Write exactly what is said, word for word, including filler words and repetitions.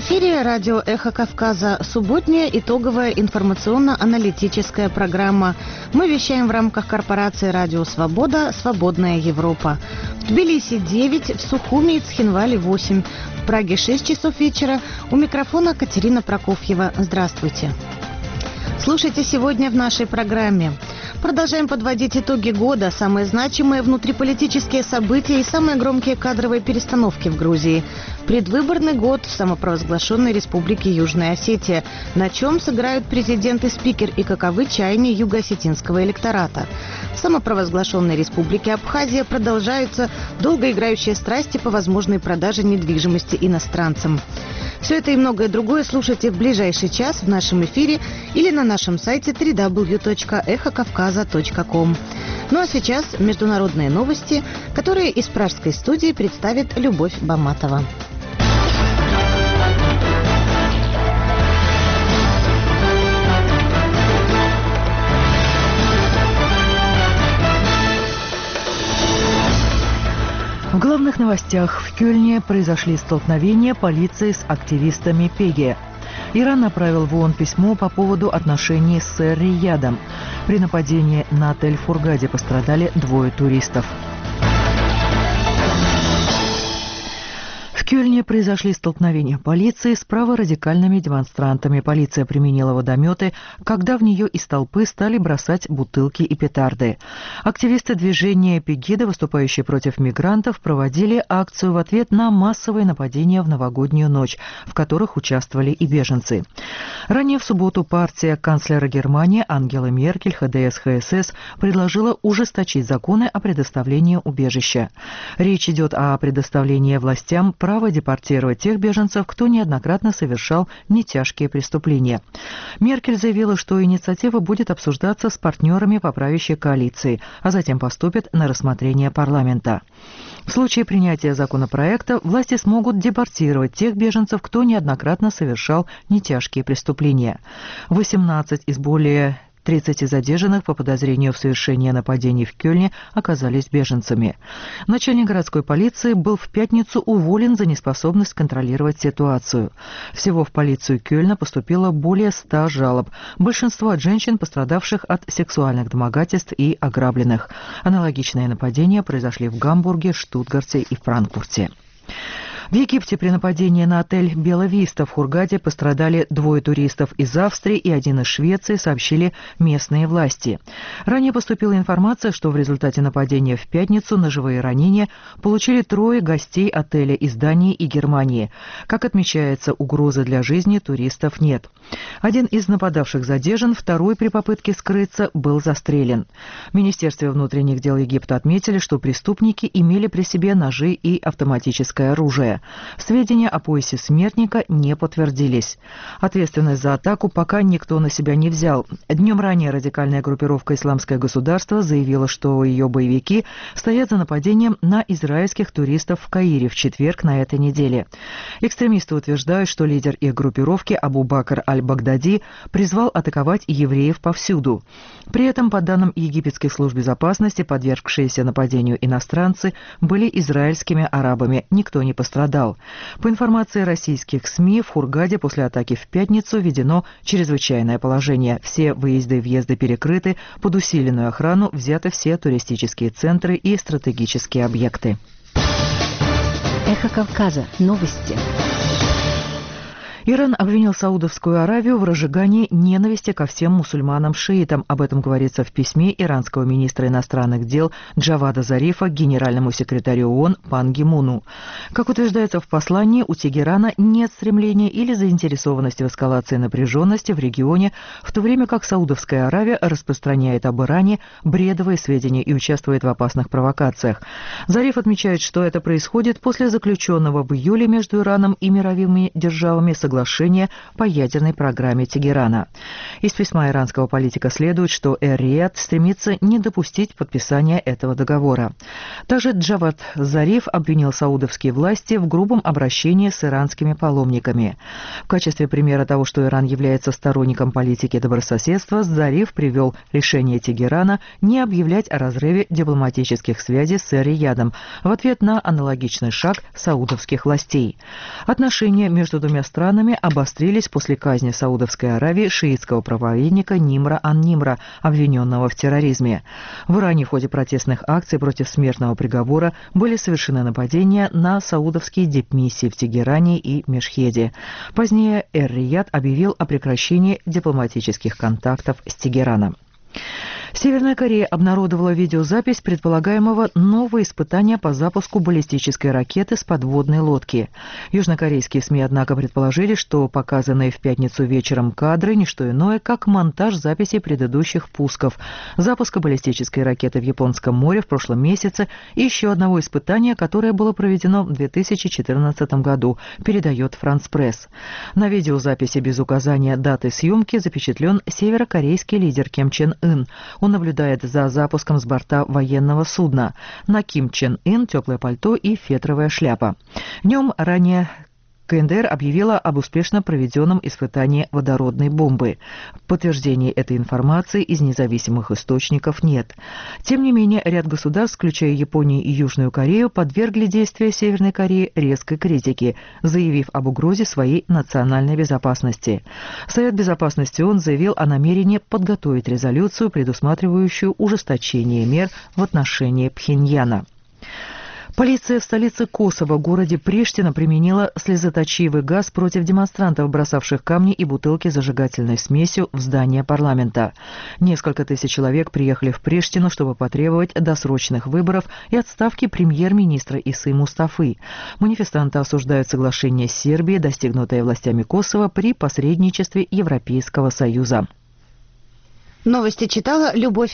эфире радио «Эхо Кавказа», субботняя итоговая информационно-аналитическая программа. Мы вещаем в рамках корпорации «Радио Свобода. Свободная Европа». В Тбилиси девять, в Сухуми и Цхинвале восемь, в Праге шесть часов вечера. У микрофона Катерина Прокофьева. Здравствуйте. Слушайте сегодня в нашей программе. Продолжаем подводить итоги года, самые значимые внутриполитические события и самые громкие кадровые перестановки в Грузии. Предвыборный год в самопровозглашенной Республике Южная Осетия. На чем сыграют президент и спикер и каковы чаяния юго-осетинского электората. В самопровозглашенной Республике Абхазия продолжаются долгоиграющие страсти по возможной продаже недвижимости иностранцам. Все это и многое другое слушайте в ближайший час в нашем эфире или на нашем сайте дабл ю дабл ю дабл ю точка эхо кавказа точка ком. Ну а сейчас международные новости, которые из пражской студии представит Любовь Баматова. В главных новостях: в Кёльне произошли столкновения полиции с активистами Пеги. Иран направил в ООН письмо по поводу отношений с Эр-Риядом. При нападении на отель в Хургаде пострадали двое туристов. В Кёльне произошли столкновения полиции с праворадикальными демонстрантами. Полиция применила водометы, когда в нее из толпы стали бросать бутылки и петарды. Активисты движения Пегида, выступающие против мигрантов, проводили акцию в ответ на массовые нападения в новогоднюю ночь, в которых участвовали и беженцы. Ранее в субботу партия канцлера Германии Ангелы Меркель, ха дэ эс ха эс эс, предложила ужесточить законы о предоставлении убежища. Речь идет о предоставлении властям права депортировать тех беженцев, кто неоднократно совершал нетяжкие преступления. Меркель заявила, что инициатива будет обсуждаться с партнерами по правящей коалиции, а затем поступит на рассмотрение парламента. В случае принятия законопроекта власти смогут депортировать тех беженцев, кто неоднократно совершал нетяжкие преступления. восемнадцать из более тридцати задержанных по подозрению в совершении нападений в Кёльне оказались беженцами. Начальник городской полиции был в пятницу уволен за неспособность контролировать ситуацию. Всего в полицию Кёльна поступило более ста жалоб. Большинство от женщин, пострадавших от сексуальных домогательств и ограбленных. Аналогичные нападения произошли в Гамбурге, Штутгарте и Франкфурте. В Египте при нападении на отель «Бела Виста» в Хургаде пострадали двое туристов из Австрии и один из Швеции, сообщили местные власти. Ранее поступила информация, что в результате нападения в пятницу ножевые ранения получили трое гостей отеля из Дании и Германии. Как отмечается, угрозы для жизни туристов нет. Один из нападавших задержан, второй при попытке скрыться был застрелен. В Министерстве внутренних дел Египта отметили, что преступники имели при себе ножи и автоматическое оружие. Сведения о поясе смертника не подтвердились. Ответственность за атаку пока никто на себя не взял. Днем ранее радикальная группировка «Исламское государство» заявила, что ее боевики стоят за нападением на израильских туристов в Каире в четверг на этой неделе. Экстремисты утверждают, что лидер их группировки Абу-Бакр аль-Багдади призвал атаковать евреев повсюду. При этом, по данным египетских служб безопасности, подвергшиеся нападению иностранцы были израильскими арабами. Никто не пострадал. По информации российских СМИ, в Хургаде после атаки в пятницу введено чрезвычайное положение. Все выезды и въезды перекрыты, под усиленную охрану взяты все туристические центры и стратегические объекты. Эхо Кавказа. Новости. Иран обвинил Саудовскую Аравию в разжигании ненависти ко всем мусульманам-шиитам. Об этом говорится в письме иранского министра иностранных дел Джавада Зарифа генеральному секретарю ООН Пан Ги Муну. Как утверждается в послании, у Тегерана нет стремления или заинтересованности в эскалации напряженности в регионе, в то время как Саудовская Аравия распространяет об Иране бредовые сведения и участвует в опасных провокациях. Зариф отмечает, что это происходит после заключенного в июле между Ираном и мировыми державами соглашения соглашение по ядерной программе Тегерана. Из письма иранского политика следует, что Эр-Рияд стремится не допустить подписания этого договора. Также Джавад Зариф обвинил саудовские власти в грубом обращении с иранскими паломниками. В качестве примера того, что Иран является сторонником политики добрососедства, Зариф привел решение Тегерана не объявлять о разрыве дипломатических связей с Эр-Риядом в ответ на аналогичный шаг саудовских властей. Отношения между двумя странами обострились после казни в Саудовской Аравии шиитского проповедника Нимра ан-Нимра, обвиненного в терроризме. В Иране в ходе протестных акций против смертного приговора были совершены нападения на саудовские дипмиссии в Тегеране и Мешхеде. Позднее Эр-Рияд объявил о прекращении дипломатических контактов с Тегераном. Северная Корея обнародовала видеозапись предполагаемого нового испытания по запуску баллистической ракеты с подводной лодки. Южнокорейские СМИ, однако, предположили, что показанные в пятницу вечером кадры – не что иное, как монтаж записей предыдущих пусков, запуска баллистической ракеты в Японском море в прошлом месяце и еще одного испытания, которое было проведено в две тысячи четырнадцатом году, передает Франс Пресс. На видеозаписи без указания даты съемки запечатлен северокорейский лидер Ким Чен Ын. Он наблюдает за запуском с борта военного судна. На Ким Чен Ын теплое пальто и фетровая шляпа. Днем ранее КНДР объявила об успешно проведенном испытании водородной бомбы. Подтверждений этой информации из независимых источников нет. Тем не менее, ряд государств, включая Японию и Южную Корею, подвергли действия Северной Кореи резкой критике, заявив об угрозе своей национальной безопасности. Совет Безопасности ООН заявил о намерении подготовить резолюцию, предусматривающую ужесточение мер в отношении Пхеньяна. Полиция в столице Косово, городе Приштина, применила слезоточивый газ против демонстрантов, бросавших камни и бутылки с зажигательной смесью в здание парламента. Несколько тысяч человек приехали в Приштину, чтобы потребовать досрочных выборов и отставки премьер-министра Исы Мустафы. Манифестанты осуждают соглашение с Сербией, достигнутое властями Косово при посредничестве Европейского Союза. Новости читала Любовь